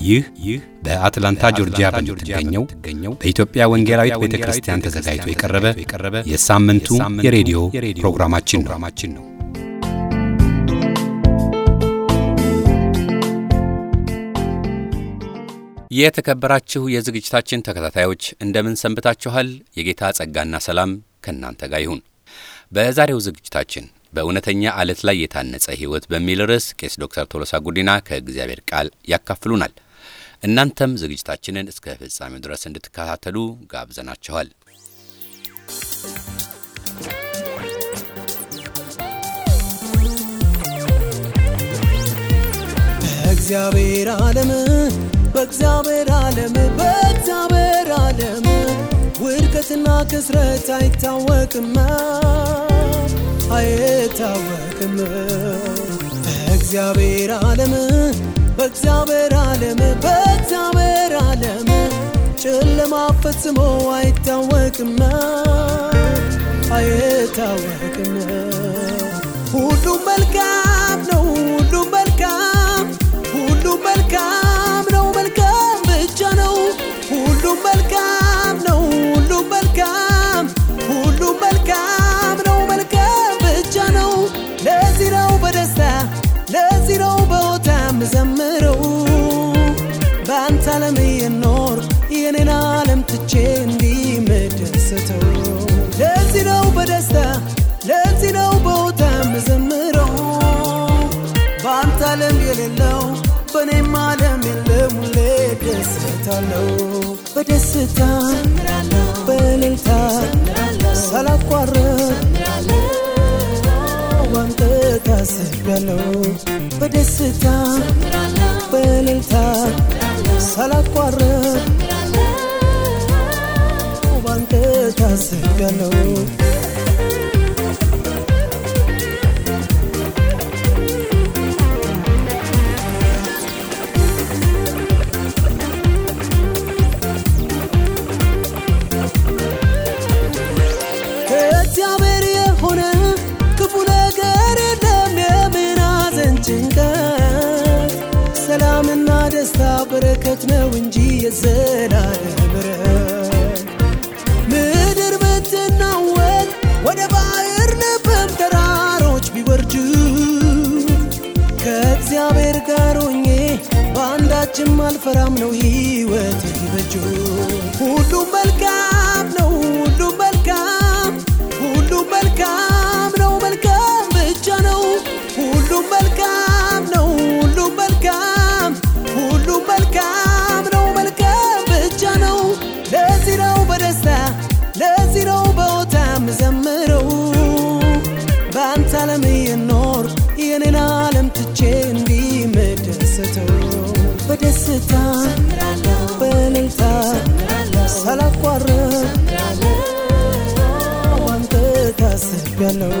ይህ በአትላንታ ጆርጂያ በምትገኘው በኢትዮጵያ ወንጌላዊት ቤተክርስቲያን ተዘጋጅቶ የቀረበ የሳምንቱ የሬዲዮ ፕሮግራማችን ነው። የተከበራችሁ የዝግጅታችን ተከታታዮች እንደምን ሰንብታችኋል? የጌታ ጸጋና ሰላም ከናንተ ጋር ይሁን። በዛሬው ዝግጅታችን በእውነተኛ ዓለት ላይ የታነጸ ሕይወት በሚል ርዕስ ቄስ ዶክተር ቶሎሳ ጉዲና ከእግዚአብሔር ቃል ያካፍሉናል። እናንተም ዝግጅታችንን እስከ ፍጻሜው ድረስ እንድትከታተሉ ጋብዘናችኋል። በእግዚአብሔር ዓለም ውድቀትና ክስረት አይታወቅም። በእግዚአብሔር ዓለም ጨለማ ፈጽሞ አይታወቅም። ሁሉም መልካም ነው፣ መልካም ብቻ ነው። ሁሉም መልካም ነው፣ መልካም ብቻ ነው። ለዚህ ነው በደስታ በሆታ ምዘምረው በአንተ ዓለም የኖር የኔን ዓለም ትቼ እንዲመደሰተው። ለዚህ ነው በደስታ በሆታ ምዘምረው በአንተ ዓለም የሌለው በኔም ዓለም የለም። ሁሌ ደስታለው በደስታ በእልልታ ሳላቋርጥ ባንተ ታስቤያለሁ። በደስታ በእልልታ ሳላቋርጥ ባንተ ታስቤያለሁ። ሰላምና ደስታ በረከት ነው እንጂ የዘላለም ምሕረት። ምድር ብትናወጥ ወደ ባህር ልብም ተራሮች ቢወርዱ ከእግዚአብሔር ጋር ሆኜ በአንዳችም አልፈራም ነው ሕይወቴ በእጁ። ሁሉም መልካም ነው፣ መልካም ነው፣ መልካም ብቻ ነው። ሁሉም መልካም ነው፣ መልካም ብቻ ነው። ለዚህ ነው በደስታ በሆታ ምዘምረው በአንተ ዓለም የኖር የኔን ዓለም ትቼ እንዲመደሰተው። በደስታ በእልልታ ሳላቋርጥ ባንተ ታስቤያለሁ።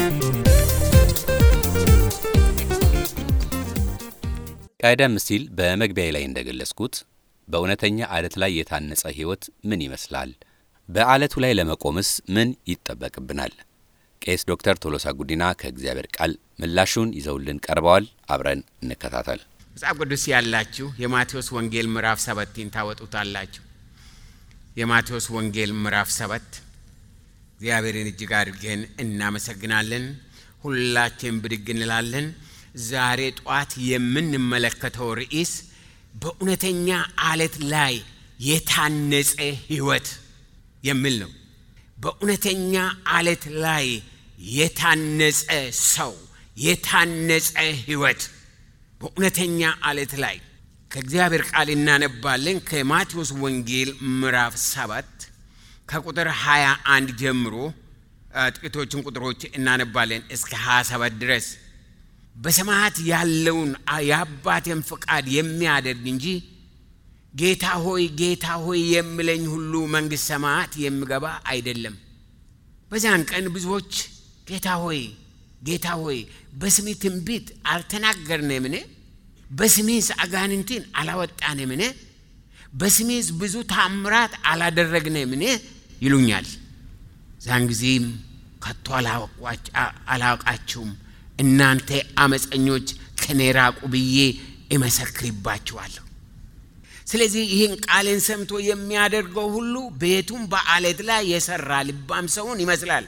ቀደም ሲል በመግቢያዬ ላይ እንደገለጽኩት በእውነተኛ ዓለት ላይ የታነጸ ሕይወት ምን ይመስላል? በዓለቱ ላይ ለመቆምስ ምን ይጠበቅብናል? ቄስ ዶክተር ቶሎሳ ጉዲና ከእግዚአብሔር ቃል ምላሹን ይዘውልን ቀርበዋል። አብረን እንከታተል። መጽሐፍ ቅዱስ ያላችሁ የማቴዎስ ወንጌል ምዕራፍ 7 ታወጡታላችሁ። የማቴዎስ ወንጌል ምዕራፍ 7 እግዚአብሔርን እጅግ አድርገን እናመሰግናለን። ሁላችን ብድግ እንላለን። ዛሬ ጧት የምንመለከተው ርዕስ በእውነተኛ ዓለት ላይ የታነጸ ሕይወት የሚል ነው። በእውነተኛ ዓለት ላይ የታነጸ ሰው፣ የታነጸ ሕይወት። በእውነተኛ ዓለት ላይ ከእግዚአብሔር ቃል እናነባለን። ከማቴዎስ ወንጌል ምዕራፍ 7 ከቁጥር 21 ጀምሮ ጥቂቶችን ቁጥሮች እናነባለን እስከ 27 ድረስ። በሰማያት ያለውን የአባቴን ፈቃድ የሚያደርግ እንጂ ጌታ ሆይ የሚለኝ ሁሉ መንግሥተ ሰማያት የሚገባ አይደለም። በዚያን ቀን ብዙዎች ጌታ ሆይ በስምህ ትንቢት አልተናገርንምን? በስምህስ አጋንንትን አላወጣንምን? በስምህስ ብዙ ታምራት አላደረግንምን? ይሉኛል። ዛን ጊዜም ከቶ አላውቃችሁም እናንተ አመፀኞች ከኔ ራቁ ብዬ እመሰክርባችኋለሁ። ስለዚህ ይህን ቃልን ሰምቶ የሚያደርገው ሁሉ ቤቱን በአለት ላይ የሰራ ልባም ሰውን ይመስላል።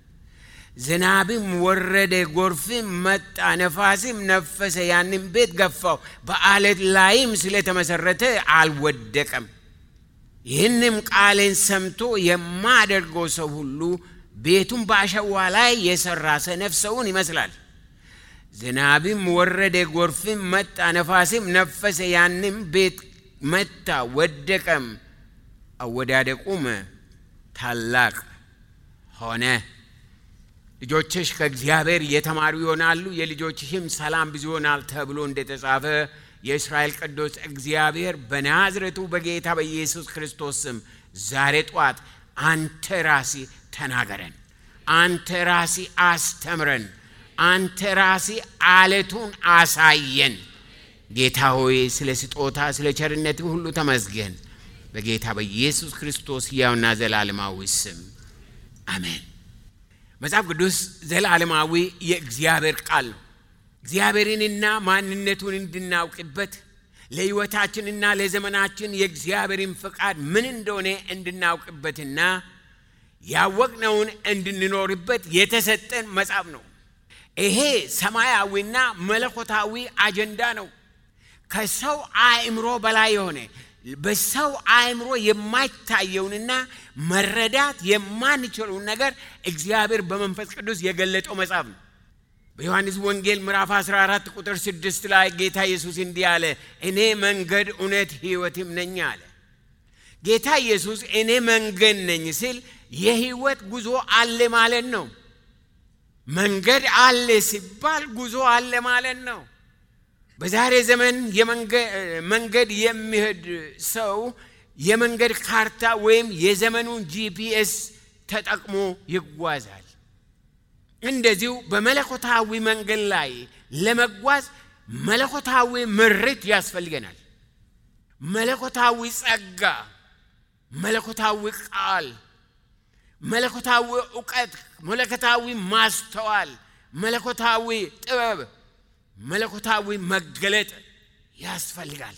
ዝናብም ወረደ፣ ጎርፍም መጣ፣ ነፋስም ነፈሰ፣ ያንን ቤት ገፋው፣ በአለት ላይም ስለተመሰረተ አልወደቀም። ይህንም ቃልን ሰምቶ የማያደርገው ሰው ሁሉ ቤቱን በአሸዋ ላይ የሰራ ሰነፍ ሰውን ይመስላል። ዝናብም ወረደ፣ ጎርፍም መጣ፣ ነፋስም ነፈሰ፣ ያንን ቤት መታ፣ ወደቀም፣ አወዳደቁም ታላቅ ሆነ። ልጆችሽ ከእግዚአብሔር የተማሩ ይሆናሉ፣ የልጆችሽም ሰላም ብዙ ይሆናል ተብሎ እንደተጻፈ የእስራኤል ቅዱስ እግዚአብሔር በናዝሬቱ በጌታ በኢየሱስ ክርስቶስ ስም ዛሬ ጧት አንተ ራሲ ተናገረን፣ አንተ ራሲ አስተምረን፣ አንተ ራሲ አለቱን አሳየን። ጌታ ሆይ ስለ ስጦታ ስለ ቸርነት ሁሉ ተመስገን። በጌታ በኢየሱስ ክርስቶስ ሕያውና ዘላለማዊ ስም አሜን። መጽሐፍ ቅዱስ ዘላለማዊ የእግዚአብሔር ቃል ነው። እግዚአብሔርንና ማንነቱን እንድናውቅበት ለሕይወታችንና ለዘመናችን የእግዚአብሔርን ፈቃድ ምን እንደሆነ እንድናውቅበትና ያወቅነውን እንድንኖርበት የተሰጠን መጽሐፍ ነው። ይሄ ሰማያዊና መለኮታዊ አጀንዳ ነው። ከሰው አእምሮ በላይ የሆነ በሰው አእምሮ የማይታየውንና መረዳት የማንችለውን ነገር እግዚአብሔር በመንፈስ ቅዱስ የገለጠው መጽሐፍ ነው። በዮሐንስ ወንጌል ምዕራፍ 14 ቁጥር 6 ላይ ጌታ ኢየሱስ እንዲህ አለ፣ እኔ መንገድ እውነት ሕይወትም ነኝ አለ። ጌታ ኢየሱስ እኔ መንገድ ነኝ ሲል የሕይወት ጉዞ አለ ማለት ነው። መንገድ አለ ሲባል ጉዞ አለ ማለት ነው። በዛሬ ዘመን መንገድ የሚሄድ ሰው የመንገድ ካርታ ወይም የዘመኑን ጂፒኤስ ተጠቅሞ ይጓዛል። እንደዚሁ በመለኮታዊ መንገድ ላይ ለመጓዝ መለኮታዊ ምሪት ያስፈልገናል። መለኮታዊ ጸጋ፣ መለኮታዊ ቃል፣ መለኮታዊ ዕውቀት፣ መለኮታዊ ማስተዋል፣ መለኮታዊ ጥበብ፣ መለኮታዊ መገለጥ ያስፈልጋል።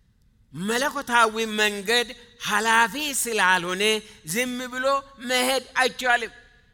መለኮታዊ መንገድ ኃላፊ ስላልሆነ ዝም ብሎ መሄድ አይቻልም።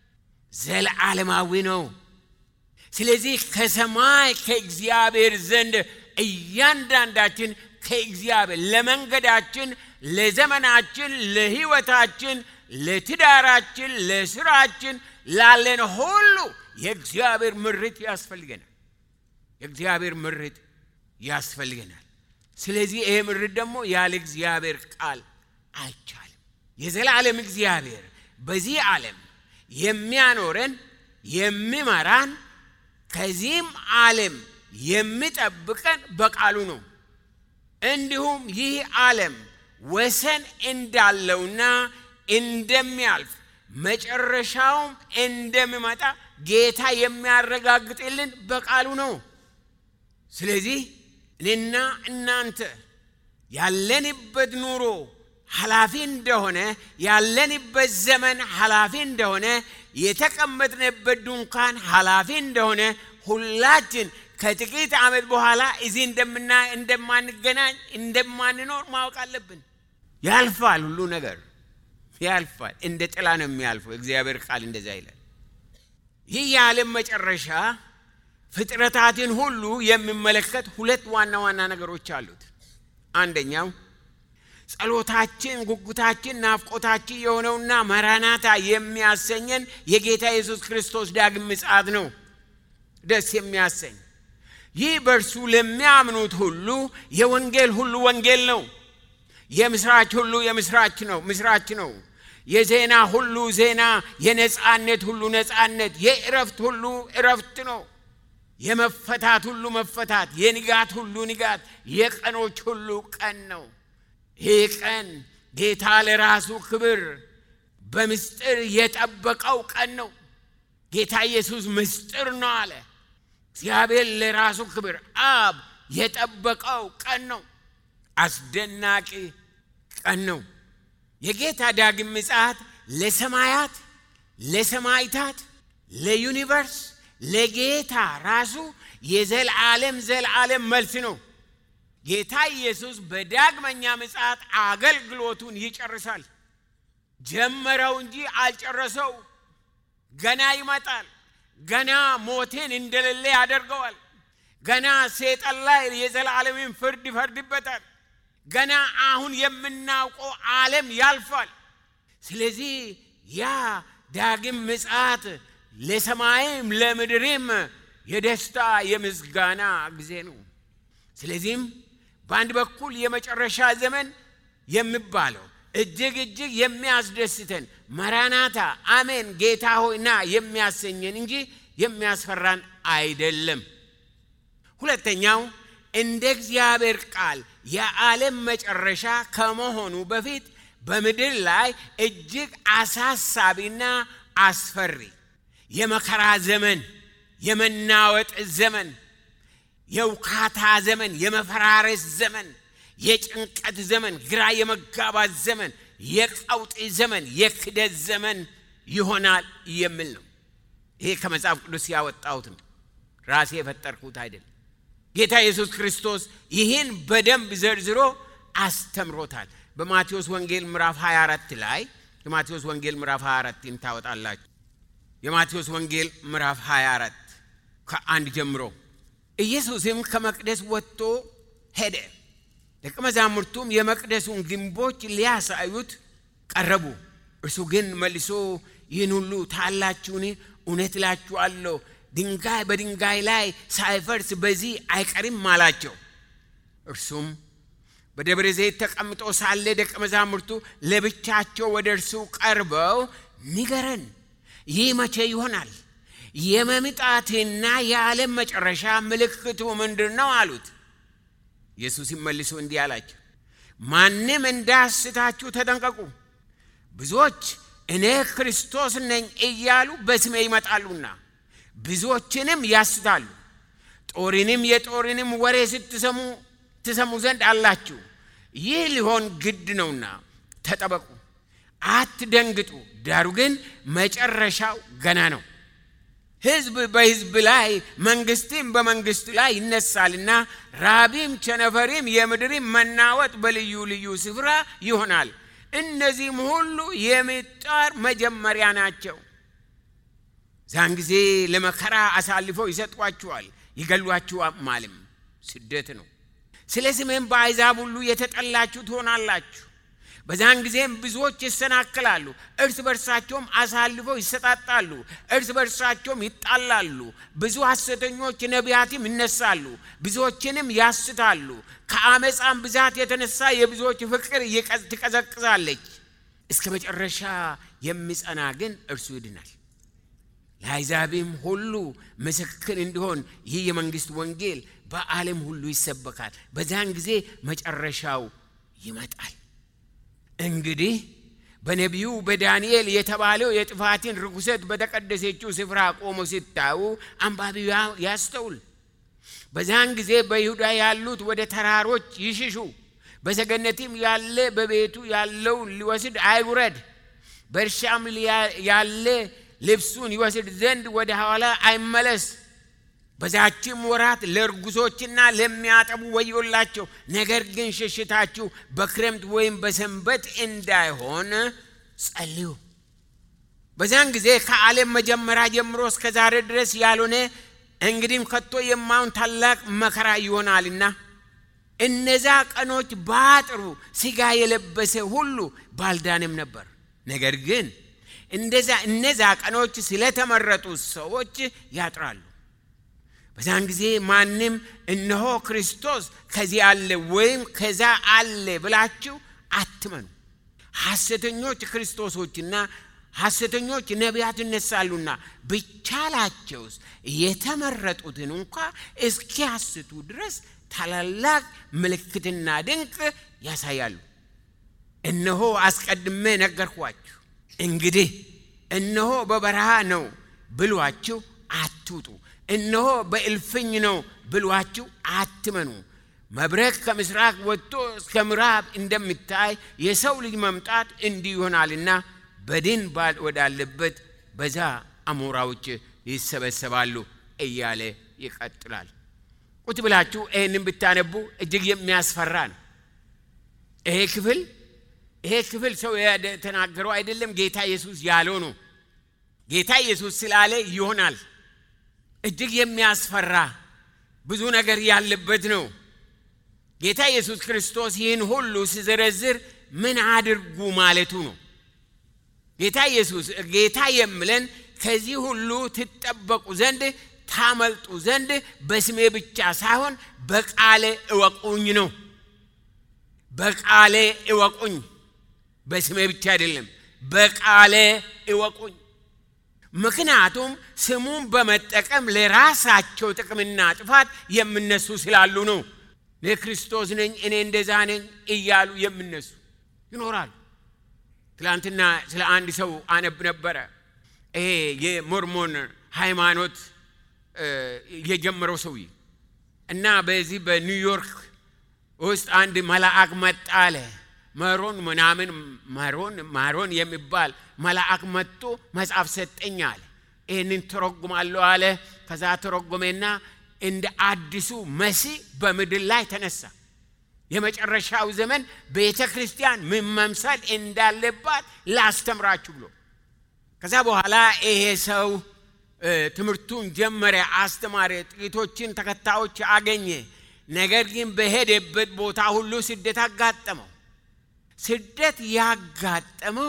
ዘላለማዊ ነው። ስለዚህ ከሰማይ ከእግዚአብሔር ዘንድ እያንዳንዳችን ከእግዚአብሔር ለመንገዳችን፣ ለዘመናችን፣ ለሕይወታችን፣ ለትዳራችን፣ ለስራችን ላለን ሁሉ የእግዚአብሔር ምሪት ያስፈልገናል። የእግዚአብሔር ምሪት ያስፈልገናል። ስለዚህ ይሄ ምሪት ደግሞ ያለ እግዚአብሔር ቃል አይቻልም። የዘላለም እግዚአብሔር በዚህ ዓለም የሚያኖረን የሚመራን ከዚህም ዓለም የሚጠብቀን በቃሉ ነው። እንዲሁም ይህ ዓለም ወሰን እንዳለውና እንደሚያልፍ መጨረሻውም እንደሚመጣ ጌታ የሚያረጋግጥልን በቃሉ ነው። ስለዚህ እኔና እናንተ ያለንበት ኑሮ ኃላፊ እንደሆነ፣ ያለንበት ዘመን ኃላፊ እንደሆነ፣ የተቀመጥንበት ድንኳን ኃላፊ እንደሆነ፣ ሁላችን ከጥቂት ዓመት በኋላ እዚህ እንደማንገናኝ እንደማንኖር ማወቅ አለብን። ያልፋል፣ ሁሉ ነገር ያልፋል። እንደ ጥላ ነው የሚያልፈው። እግዚአብሔር ቃል እንደዛ ይላል። ይህ የዓለም መጨረሻ ፍጥረታትን ሁሉ የሚመለከት ሁለት ዋና ዋና ነገሮች አሉት። አንደኛው ጸሎታችን፣ ጉጉታችን፣ ናፍቆታችን የሆነውና መራናታ የሚያሰኘን የጌታ ኢየሱስ ክርስቶስ ዳግም ምጽአት ነው። ደስ የሚያሰኝ ይህ በእርሱ ለሚያምኑት ሁሉ የወንጌል ሁሉ ወንጌል ነው። የምስራች ሁሉ የምስራች ነው፣ ምስራች ነው። የዜና ሁሉ ዜና፣ የነጻነት ሁሉ ነጻነት፣ የእረፍት ሁሉ እረፍት ነው። የመፈታት ሁሉ መፈታት፣ የንጋት ሁሉ ንጋት፣ የቀኖች ሁሉ ቀን ነው። ይህ ቀን ጌታ ለራሱ ክብር በምስጢር የጠበቀው ቀን ነው። ጌታ ኢየሱስ ምስጢር ነው አለ። እግዚአብሔር ለራሱ ክብር አብ የጠበቀው ቀን ነው። አስደናቂ ቀን ነው። የጌታ ዳግም ምጽአት ለሰማያት፣ ለሰማይታት፣ ለዩኒቨርስ፣ ለጌታ ራሱ የዘላለም መልስ ነው። ጌታ ኢየሱስ በዳግመኛ ምጽአት አገልግሎቱን ይጨርሳል። ጀመረው እንጂ አልጨረሰው። ገና ይመጣል። ገና ሞትን እንደሌለ ያደርገዋል። ገና ሰይጣን ላይ የዘላለምን ፍርድ ይፈርድበታል። ገና አሁን የምናውቀው ዓለም ያልፋል። ስለዚህ ያ ዳግም ምጽአት ለሰማይም ለምድርም የደስታ የምስጋና ጊዜ ነው። ስለዚህም በአንድ በኩል የመጨረሻ ዘመን የሚባለው እጅግ የሚያስደስተን መራናታ አሜን ጌታ ሆይ ና የሚያሰኘን እንጂ የሚያስፈራን አይደለም። ሁለተኛው እንደ እግዚአብሔር ቃል የዓለም መጨረሻ ከመሆኑ በፊት በምድር ላይ እጅግ አሳሳቢና አስፈሪ የመከራ ዘመን፣ የመናወጥ ዘመን፣ የውካታ ዘመን፣ የመፈራረስ ዘመን፣ የጭንቀት ዘመን፣ ግራ የመጋባት ዘመን፣ የቀውጢ ዘመን፣ የክደት ዘመን ይሆናል የሚል ነው። ይሄ ከመጽሐፍ ቅዱስ ያወጣሁት ነው፣ ራሴ የፈጠርኩት አይደለም። ጌታ ኢየሱስ ክርስቶስ ይህን በደንብ ዘርዝሮ አስተምሮታል። በማቴዎስ ወንጌል ምዕራፍ 24 ላይ የማቴዎስ ወንጌል ምዕራፍ 24ን ታወጣላችሁ። የማቴዎስ ወንጌል ምዕራፍ 24 ከአንድ ጀምሮ ኢየሱስም ከመቅደስ ወጥቶ ሄደ። ደቀ መዛሙርቱም የመቅደሱን ግንቦች ሊያሳዩት ቀረቡ። እርሱ ግን መልሶ ይህን ሁሉ ታላችሁን? እውነት እላችኋለሁ ድንጋይ በድንጋይ ላይ ሳይፈርስ በዚህ አይቀርም አላቸው። እርሱም በደብረ ዘይት ተቀምጦ ሳለ ደቀ መዛሙርቱ ለብቻቸው ወደ እርሱ ቀርበው ንገረን፣ ይህ መቼ ይሆናል? የመምጣትና የዓለም መጨረሻ ምልክቱ ምንድነው አሉት። ኢየሱስ መልሶ እንዲህ አላቸው፣ ማንም እንዳያስታችሁ ተጠንቀቁ። ብዙዎች እኔ ክርስቶስ ነኝ እያሉ በስሜ ይመጣሉና ብዙዎችንም ያስታሉ። ጦርንም የጦርንም ወሬ ትሰሙ ዘንድ አላችሁ። ይህ ሊሆን ግድ ነውና ተጠበቁ፣ አትደንግጡ። ዳሩ ግን መጨረሻው ገና ነው። ሕዝብ በሕዝብ ላይ መንግስትም በመንግስት ላይ ይነሳልና ራብም ቸነፈርም የምድርም መናወጥ በልዩ ልዩ ስፍራ ይሆናል። እነዚህም ሁሉ የምጣር መጀመሪያ ናቸው። ዛን ጊዜ ለመከራ አሳልፈው ይሰጧችኋል፣ ይገሏችኋልም። ስደት ነው። ስለ ስሜም በአሕዛብ ሁሉ የተጠላችሁ ትሆናላችሁ። በዛን ጊዜም ብዙዎች ይሰናከላሉ፣ እርስ በርሳቸውም አሳልፈው ይሰጣጣሉ፣ እርስ በርሳቸውም ይጣላሉ። ብዙ ሐሰተኞች ነቢያትም ይነሳሉ፣ ብዙዎችንም ያስታሉ። ከአመፃም ብዛት የተነሳ የብዙዎች ፍቅር ትቀዘቅዛለች። እስከ መጨረሻ የሚጸና ግን እርሱ ይድናል። ለአሕዛብም ሁሉ ምስክር እንዲሆን ይህ የመንግስት ወንጌል በዓለም ሁሉ ይሰበካል። በዛን ጊዜ መጨረሻው ይመጣል። እንግዲህ በነቢዩ በዳንኤል የተባለው የጥፋትን ርኩሰት በተቀደሰችው ስፍራ ቆሞ ሲታዩ አንባቢው ያስተውል። በዛን ጊዜ በይሁዳ ያሉት ወደ ተራሮች ይሽሹ፣ በሰገነትም ያለ በቤቱ ያለውን ሊወስድ አይውረድ፣ በእርሻም ያለ ልብሱን ይወስድ ዘንድ ወደ ኋላ አይመለስ። በዛችም ወራት ለርጉሶችና ለሚያጠቡ ወዮላቸው። ነገር ግን ሽሽታችሁ በክረምት ወይም በሰንበት እንዳይሆን ጸልዩ። በዛን ጊዜ ከዓለም መጀመሪያ ጀምሮ እስከ ዛሬ ድረስ ያልሆነ እንግዲህም ከቶ የማይሆን ታላቅ መከራ ይሆናልና እነዛ ቀኖች ባጥሩ ሥጋ የለበሰ ሁሉ ባልዳንም ነበር። ነገር ግን እነዛ ቀኖች ስለተመረጡ ሰዎች ያጥራሉ። በዛን ጊዜ ማንም እነሆ ክርስቶስ ከዚህ አለ ወይም ከዛ አለ ብላችሁ አትመኑ። ሐሰተኞች ክርስቶሶችና ሐሰተኞች ነቢያት ይነሳሉና ቢቻላቸውስ የተመረጡትን እንኳ እስኪያስቱ ድረስ ታላላቅ ምልክትና ድንቅ ያሳያሉ። እነሆ አስቀድሜ ነገርኳችሁ። እንግዲህ እነሆ በበረሃ ነው ብሏችሁ አትውጡ፣ እነሆ በእልፍኝ ነው ብሏችሁ አትመኑ። መብረቅ ከምስራቅ ወጥቶ እስከ ምዕራብ እንደሚታይ የሰው ልጅ መምጣት እንዲህ ይሆናልና በድን ወዳለበት በዛ አሞራዎች ይሰበሰባሉ እያለ ይቀጥላል። ቁጭ ብላችሁ ይሄንን ብታነቡ እጅግ የሚያስፈራ ነው። ይሄ ክፍል ሰው የተናገረው አይደለም፣ ጌታ ኢየሱስ ያለው ነው። ጌታ ኢየሱስ ስላለ ይሆናል። እጅግ የሚያስፈራ ብዙ ነገር ያለበት ነው። ጌታ ኢየሱስ ክርስቶስ ይህን ሁሉ ሲዘረዝር ምን አድርጉ ማለቱ ነው? ጌታ የሚለን ከዚህ ሁሉ ትጠበቁ ዘንድ ታመልጡ ዘንድ በስሜ ብቻ ሳይሆን በቃሌ እወቁኝ ነው። በቃሌ እወቁኝ፣ በስሜ ብቻ አይደለም፣ በቃሌ እወቁኝ። ምክንያቱም ስሙን በመጠቀም ለራሳቸው ጥቅምና ጥፋት የሚነሱ ስላሉ ነው። ለክርስቶስ ነኝ እኔ እንደዛ ነኝ እያሉ የሚነሱ ይኖራሉ። ትላንትና ስለ አንድ ሰው አነብ ነበረ። ይሄ የሞርሞን ሃይማኖት የጀመረው ሰውዬ እና በዚህ በኒውዮርክ ውስጥ አንድ መልአክ መጣ አለ። ማሮን የሚባል መልአክ መጥቶ መጽሐፍ ሰጠኝ አለ። ይህንን ተረጉማለሁ አለ። ከዛ ተረጎመና እንደ አዲሱ መሲህ በምድር ላይ ተነሳ። የመጨረሻው ዘመን ቤተ ክርስቲያን ምን መምሰል እንዳለባት ላስተምራችሁ ብሎ ከዛ በኋላ ይሄ ሰው ትምህርቱን ጀመረ፣ አስተማረ፣ ጥቂቶችን ተከታዮች አገኘ። ነገር ግን በሄደበት ቦታ ሁሉ ስደት አጋጠመው። ስደት ያጋጠመው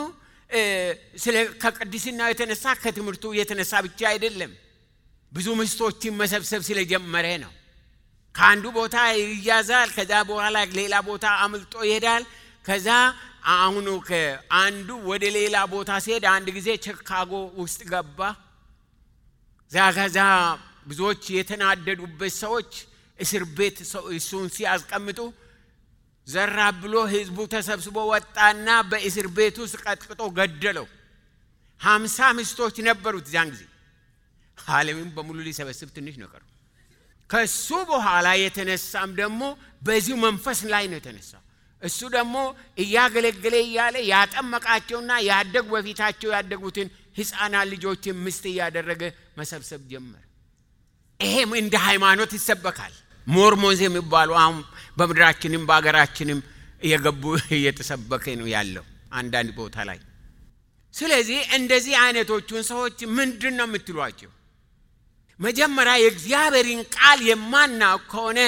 ከቅድስናው የተነሳ ከትምህርቱ የተነሳ ብቻ አይደለም፣ ብዙ ምስቶችን መሰብሰብ ስለጀመረ ነው። ከአንዱ ቦታ ይያዛል፣ ከዛ በኋላ ሌላ ቦታ አምልጦ ይሄዳል። ከዛ አሁን ከአንዱ ወደ ሌላ ቦታ ሲሄድ አንድ ጊዜ ቺካጎ ውስጥ ገባ። ዛጋዛ ብዙዎች የተናደዱበት ሰዎች እስር ቤት እሱን ሲያስቀምጡ ዘራ ብሎ ህዝቡ ተሰብስቦ ወጣና በእስር ቤት ውስጥ ቀጥቅጦ ገደለው። 50 ምስቶች ነበሩት ዛን ጊዜ። ዓለምን በሙሉ ሊሰበስብ ትንሽ ነው ቀረው። ከሱ በኋላ የተነሳም ደግሞ በዚሁ መንፈስ ላይ ነው የተነሳው። እሱ ደግሞ እያገለገለ እያለ ያጠመቃቸውና ያደጉ በፊታቸው ያደጉትን ህፃናት ልጆችን ምስት እያደረገ መሰብሰብ ጀመረ። ይሄም እንደ ሃይማኖት ይሰበካል። ሞርሞንስ የሚባሉ አሁን በምድራችንም በአገራችንም እየገቡ እየተሰበከ ነው ያለው አንዳንድ ቦታ ላይ። ስለዚህ እንደዚህ አይነቶቹን ሰዎች ምንድን ነው የምትሏቸው? መጀመሪያ የእግዚአብሔርን ቃል የማናውቅ ከሆነ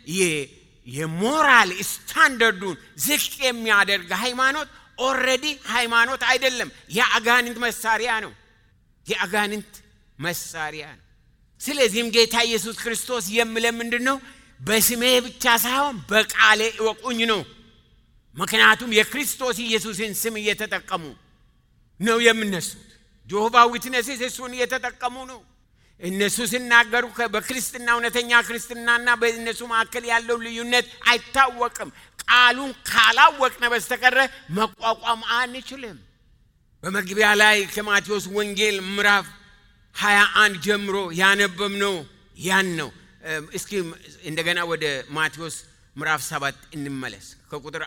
የሞራል ስታንዳርዱን ዝቅ የሚያደርግ ሃይማኖት ኦልሬዲ ሃይማኖት አይደለም፣ የአጋንንት መሳሪያ ነው። የአጋንንት መሳሪያ ነው። ስለዚህም ጌታ ኢየሱስ ክርስቶስ የሚለን ምንድነው? በስሜ ብቻ ሳይሆን በቃሌ እወቁኝ ነው። ምክንያቱም የክርስቶስ ኢየሱስን ስም እየተጠቀሙ ነው የሚነሱት። ጆሆቫ ዊትነስስ እሱን እየተጠቀሙ ነው። እነሱ ሲናገሩ በክርስትና እውነተኛ ክርስትናና በእነሱ መካከል ያለው ልዩነት አይታወቅም። ቃሉን ካላወቅነ በስተቀር መቋቋም አንችልም። በመግቢያ ላይ ከማቴዎስ ወንጌል ምዕራፍ 21 ጀምሮ ያነበብነው ያን ነው። እስኪ እንደገና ወደ ማቴዎስ ምዕራፍ 7 እንመለስ። ከቁጥር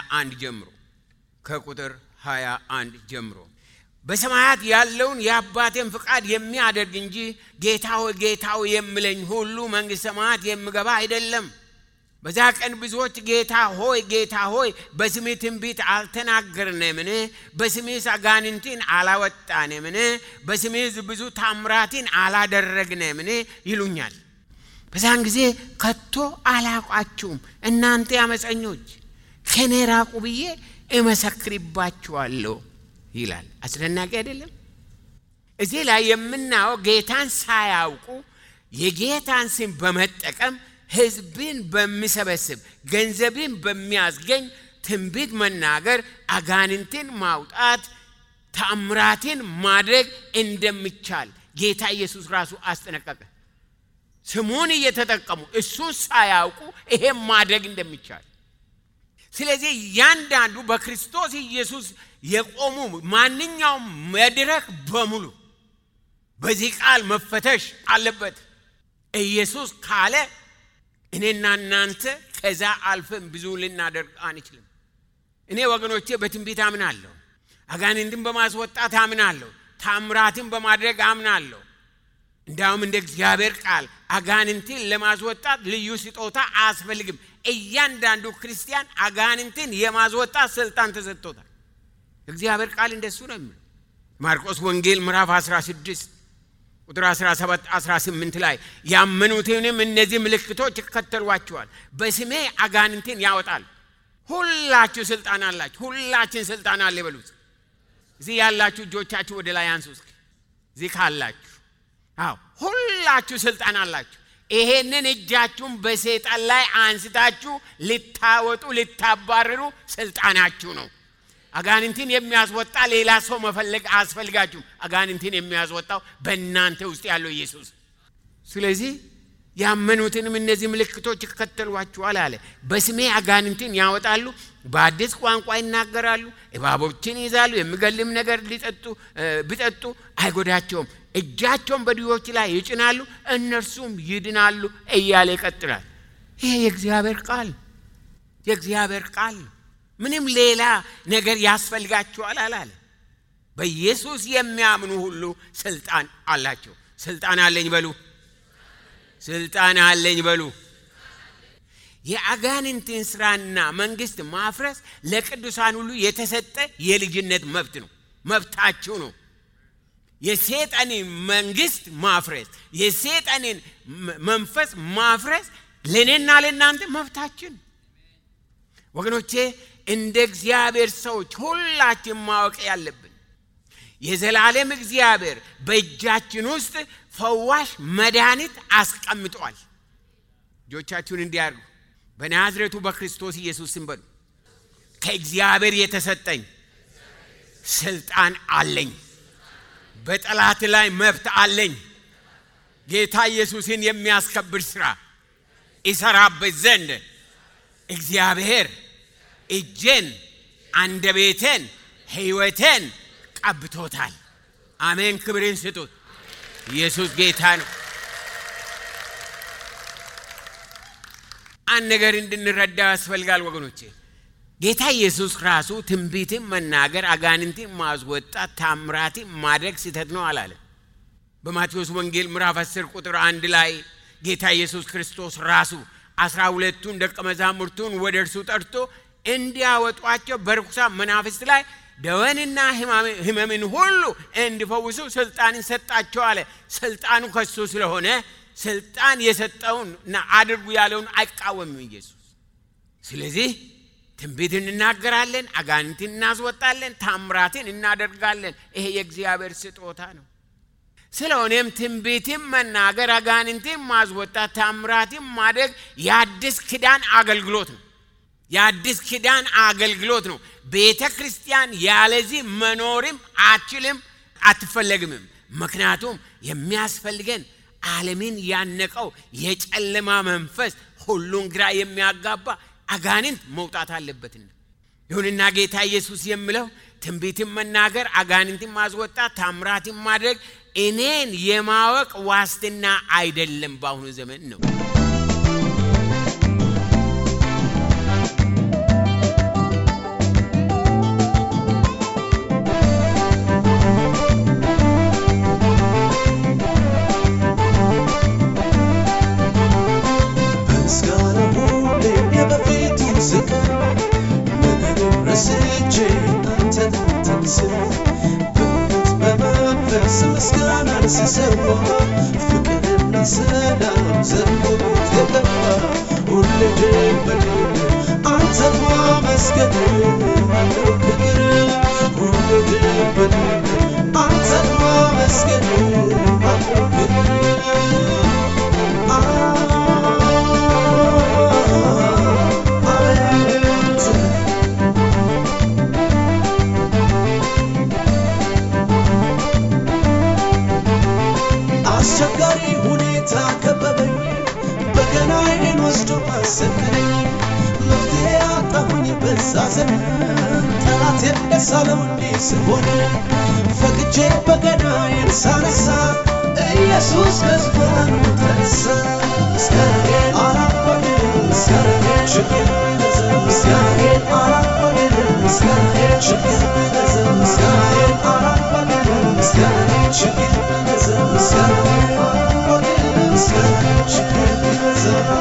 21 ጀምሮ በሰማያት ያለውን የአባቴን ፍቃድ የሚያደርግ እንጂ ጌታ ሆይ የሚለኝ ሁሉ መንግሥተ ሰማያት የሚገባ አይደለም። በዛ ቀን ብዙዎች ጌታ ሆይ በስምህ ትንቢት አልተናገርንምን? በስምህ አጋንንትን አላወጣንምን? በስምህ ብዙ ታምራትን አላደረግንምን? ይሉኛል። በዛን ጊዜ ከቶ አላውቃችሁም እናንተ አመፀኞች ከኔ ራቁ ብዬ እመሰክርባችኋለሁ ይላል። አስደናቂ አይደለም? እዚህ ላይ የምናየው ጌታን ሳያውቁ የጌታን ስም በመጠቀም ህዝብን በሚሰበስብ ገንዘብን በሚያስገኝ ትንቢት መናገር፣ አጋንንትን ማውጣት፣ ተአምራትን ማድረግ እንደሚቻል ጌታ ኢየሱስ ራሱ አስጠነቀቀ። ስሙን እየተጠቀሙ እሱን ሳያውቁ ይሄን ማድረግ እንደሚቻል። ስለዚህ ያንዳንዱ በክርስቶስ ኢየሱስ የቆሙ ማንኛውም መድረክ በሙሉ በዚህ ቃል መፈተሽ አለበት። ኢየሱስ ካለ እኔና እናንተ ከዛ አልፈን ብዙ ልናደርግ አንችልም። እኔ ወገኖቼ በትንቢት አምናለሁ፣ አጋንንትን በማስወጣት አምናለሁ፣ ታምራትን በማድረግ አምናለሁ። እንዳውም እንደ እግዚአብሔር ቃል አጋንንትን ለማስወጣት ልዩ ስጦታ አያስፈልግም። እያንዳንዱ ክርስቲያን አጋንንትን የማስወጣት ስልጣን ተሰጥቶታል። እግዚአብሔር ቃል እንደሱ ነው የሚለው። ማርቆስ ወንጌል ምዕራፍ 16 ቁጥር 17-18 ላይ ያመኑትንም እነዚህ ምልክቶች ይከተሏቸዋል፣ በስሜ አጋንንትን ያወጣሉ። ሁላችሁ ስልጣን አላችሁ። ሁላችን ስልጣን አለ በሉት። እዚህ ያላችሁ እጆቻችሁ ወደ ላይ አንሱ እስኪ። እዚህ ካላችሁ ሁላችሁ ስልጣን አላችሁ። ይሄንን እጃችሁን በሰይጣን ላይ አንስታችሁ ልታወጡ ልታባረሩ ስልጣናችሁ ነው። አጋንንትን የሚያስወጣ ሌላ ሰው መፈለግ አያስፈልጋችሁም። አጋንንትን የሚያስወጣው በእናንተ ውስጥ ያለው ኢየሱስ። ስለዚህ ያመኑትንም እነዚህ ምልክቶች ይከተሏቸዋል አለ። በስሜ አጋንንትን ያወጣሉ፣ በአዲስ ቋንቋ ይናገራሉ፣ እባቦችን ይዛሉ፣ የሚገልም ነገር ቢጠጡ አይጎዳቸውም፣ እጃቸውን በድሆች ላይ ይጭናሉ፣ እነርሱም ይድናሉ እያለ ይቀጥላል። ይሄ የእግዚአብሔር ቃል ምንም ሌላ ነገር ያስፈልጋቸዋል አላለ። በኢየሱስ የሚያምኑ ሁሉ ስልጣን አላቸው። ስልጣን አለኝ በሉ። ስልጣን አለኝ በሉ። የአጋንንትን ስራና መንግስት ማፍረስ ለቅዱሳን ሁሉ የተሰጠ የልጅነት መብት ነው። መብታችሁ ነው። የሰይጣንን መንግስት ማፍረስ፣ የሰይጣንን መንፈስ ማፍረስ ለኔና ለናንተ መብታችን። ወገኖቼ እንደ እግዚአብሔር ሰዎች ሁላችን ማወቅ ያለብን የዘላለም እግዚአብሔር በእጃችን ውስጥ ፈዋሽ መድኃኒት አስቀምጧል። እጆቻችሁን እንዲያርጉ በናዝሬቱ በክርስቶስ ኢየሱስ ስም በሉ። ከእግዚአብሔር የተሰጠኝ ስልጣን አለኝ። በጠላት ላይ መብት አለኝ። ጌታ ኢየሱስን የሚያስከብር ስራ ይሰራበት ዘንድ እግዚአብሔር እጄን፣ አንደበቴን፣ ሕይወቴን ቀብቶታል። አሜን። ክብርን ስጡት። ኢየሱስ ጌታ ነው። አንድ ነገር እንድንረዳ ያስፈልጋል ወገኖቼ። ጌታ ኢየሱስ ራሱ ትንቢትን መናገር፣ አጋንንትን ማስወጣት፣ ታምራትን ማድረግ ስህተት ነው አላለ። በማቴዎስ ወንጌል ምዕራፍ 10 ቁጥር 1 ላይ ጌታ ኢየሱስ ክርስቶስ ራሱ 12ቱን ደቀ መዛሙርቱን ወደ እርሱ ጠርቶ እንዲያወጧቸው በርኩሳን መናፍስት ላይ ደዌንና ሕመምን ሁሉ እንዲፈውሱ ስልጣንን ሰጣቸው አለ። ስልጣኑ ከሱ ስለሆነ ስልጣን የሰጠውንና አድርጉ ያለውን አይቃወምም ኢየሱስ። ስለዚህ ትንቢት እንናገራለን፣ አጋንንትን እናስወጣለን፣ ታምራትን እናደርጋለን። ይሄ የእግዚአብሔር ስጦታ ነው። ስለሆነም ትንቢትን መናገር፣ አጋንንትን ማስወጣት፣ ታምራትን ማድረግ የአዲስ ኪዳን አገልግሎት ነው። የአዲስ ኪዳን አገልግሎት ነው። ቤተ ክርስቲያን ያለዚህ መኖርም አትችልም፣ አትፈለግምም። ምክንያቱም የሚያስፈልገን ዓለምን ያነቀው የጨለማ መንፈስ ሁሉን ግራ የሚያጋባ አጋንንት መውጣት አለበትና። ይሁንና ጌታ ኢየሱስ የሚለው ትንቢትን መናገር፣ አጋንንትን ማስወጣት፣ ታምራትን ማድረግ እኔን የማወቅ ዋስትና አይደለም በአሁኑ ዘመን ነው። ፍቅርና ሰላም ዘንቦት የጠፋ ሁሌ በድል አንተን ማመስገን አለው ፍቅር ሁሌ በድል አንተን ማመስገን አለው ፍቅር አስቸጋሪ ሁኔታ ከበበኝ በገናዬን ወስዶ አሰከረኝ መፍትሄ አጣሁኝ በዛ ዘመን ጠላቴን ደስ አለው እንዲህ ስሆን ፈቅጄ በገናዬን ሳነሳ ኢየሱስ ከዙፋኑ ተነሳ ምስጋናዬን አላቆምም ምስጋናዬን ችግር ቢበዛ ምስጋናዬን አላቆምም ምስጋናዬን ችግር ቢበዛ ምስጋናዬን አላቆምም ምስጋናዬን ችግር ቢበዛ ምስጋናዬን ችግር ቢበዛ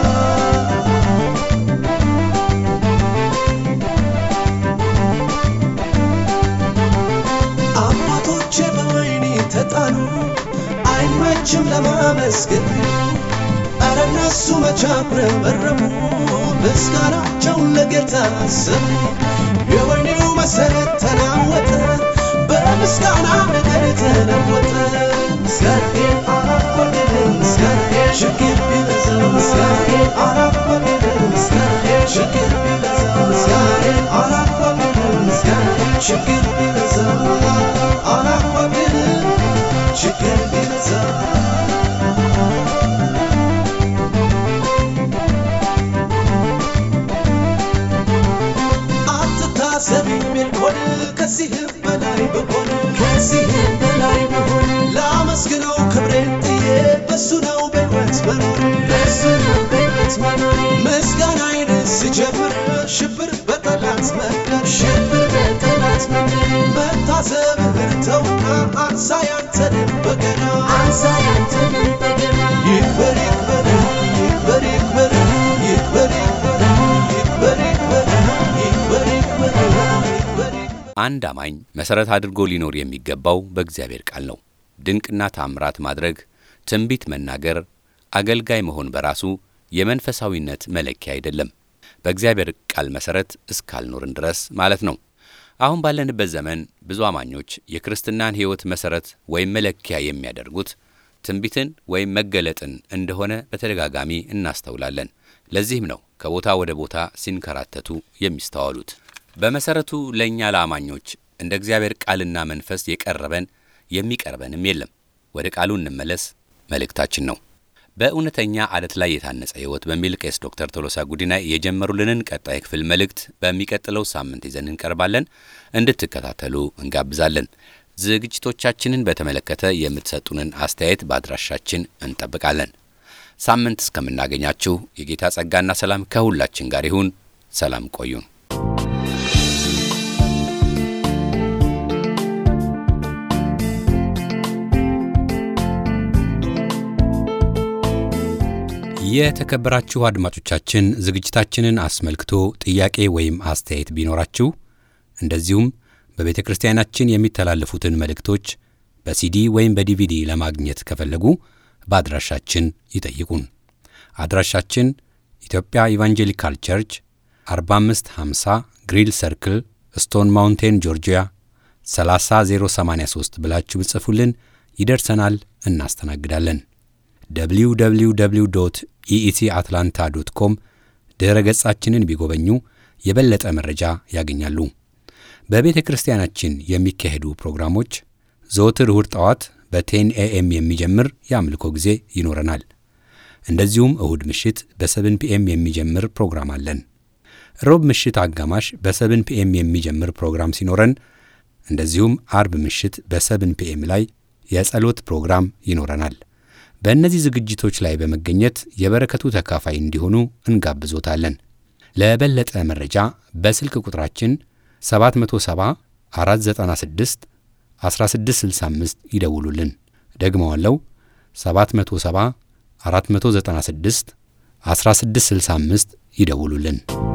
አባቶቼ በወይኔ ተጣሉ አይመችም ለማመስገን ኧረ እነሱ መቻኩረመረሙ ምስጋናቸውን ለጌታ አሰሙ የወይኔው መሰረት ተናወጠ በምስጋና ነገር ተለወጠ ምስጋናዬን አላቋረጥም ምስጋናዬን ችግር ቢበዛ ምስጋናዬን አላቋረጥም ምስጋናዬን ችግር ቢበዛ ምስጋናዬን አላቋረጥም ምስጋናዬን ችግር ቢበዛ አላቋረጥም ችግር ቢበዛ ሰቢል ኮን ከዚህም በላይ በሆነ ከዚህም በላይ በሆነ ላመስግነው ክብሬን ጥዬ በሱ ነው በሕይወት መኖር በሱ ነው በሕይወት መኖር ምስጋናዬን ስጀምር ሽብር በጠላት መንገድ ሽብር በጠላት መንገድ መታሰብህን ተውና አንሳ ያንተንም በገና አንሳ ያንተንም በገና ይክበር ይክበር ይክበር ይክበር ይክበር ይክበር ይክበር ይክበር ይክበር አንድ አማኝ መሰረት አድርጎ ሊኖር የሚገባው በእግዚአብሔር ቃል ነው። ድንቅና ታምራት ማድረግ፣ ትንቢት መናገር፣ አገልጋይ መሆን በራሱ የመንፈሳዊነት መለኪያ አይደለም። በእግዚአብሔር ቃል መሰረት እስካልኖርን ድረስ ማለት ነው። አሁን ባለንበት ዘመን ብዙ አማኞች የክርስትናን ሕይወት መሰረት ወይም መለኪያ የሚያደርጉት ትንቢትን ወይም መገለጥን እንደሆነ በተደጋጋሚ እናስተውላለን። ለዚህም ነው ከቦታ ወደ ቦታ ሲንከራተቱ የሚስተዋሉት። በመሰረቱ ለኛ ለአማኞች እንደ እግዚአብሔር ቃልና መንፈስ የቀረበን የሚቀርበንም የለም። ወደ ቃሉ እንመለስ መልእክታችን ነው። በእውነተኛ ዓለት ላይ የታነጸ ሕይወት በሚል ቄስ ዶክተር ቶሎሳ ጉዲና የጀመሩልንን ቀጣይ ክፍል መልእክት በሚቀጥለው ሳምንት ይዘን እንቀርባለን። እንድትከታተሉ እንጋብዛለን። ዝግጅቶቻችንን በተመለከተ የምትሰጡንን አስተያየት በአድራሻችን እንጠብቃለን። ሳምንት እስከምናገኛችሁ የጌታ ጸጋና ሰላም ከሁላችን ጋር ይሁን። ሰላም ቆዩን። የተከበራችሁ አድማጮቻችን ዝግጅታችንን አስመልክቶ ጥያቄ ወይም አስተያየት ቢኖራችሁ እንደዚሁም በቤተ ክርስቲያናችን የሚተላለፉትን መልእክቶች በሲዲ ወይም በዲቪዲ ለማግኘት ከፈለጉ በአድራሻችን ይጠይቁን። አድራሻችን ኢትዮጵያ ኢቫንጀሊካል ቸርች 4550 ግሪል ሰርክል ስቶን ማውንቴን ጆርጂያ 30083 ብላችሁ ብጽፉልን ይደርሰናል፣ እናስተናግዳለን። www.eecatlanta.com ድረ ገጻችንን ቢጎበኙ የበለጠ መረጃ ያገኛሉ። በቤተ ክርስቲያናችን የሚካሄዱ ፕሮግራሞች ዘወትር እሁድ ጠዋት በ10 AM የሚጀምር የአምልኮ ጊዜ ይኖረናል። እንደዚሁም እሁድ ምሽት በ7 PM የሚጀምር ፕሮግራም አለን። ሮብ ምሽት አጋማሽ በ7 PM የሚጀምር ፕሮግራም ሲኖረን እንደዚሁም አርብ ምሽት በ7 PM ላይ የጸሎት ፕሮግራም ይኖረናል። በእነዚህ ዝግጅቶች ላይ በመገኘት የበረከቱ ተካፋይ እንዲሆኑ እንጋብዞታለን። ለበለጠ መረጃ በስልክ ቁጥራችን 770 496 1665 ይደውሉልን። ደግመዋለሁ 770 496 1665 ይደውሉልን።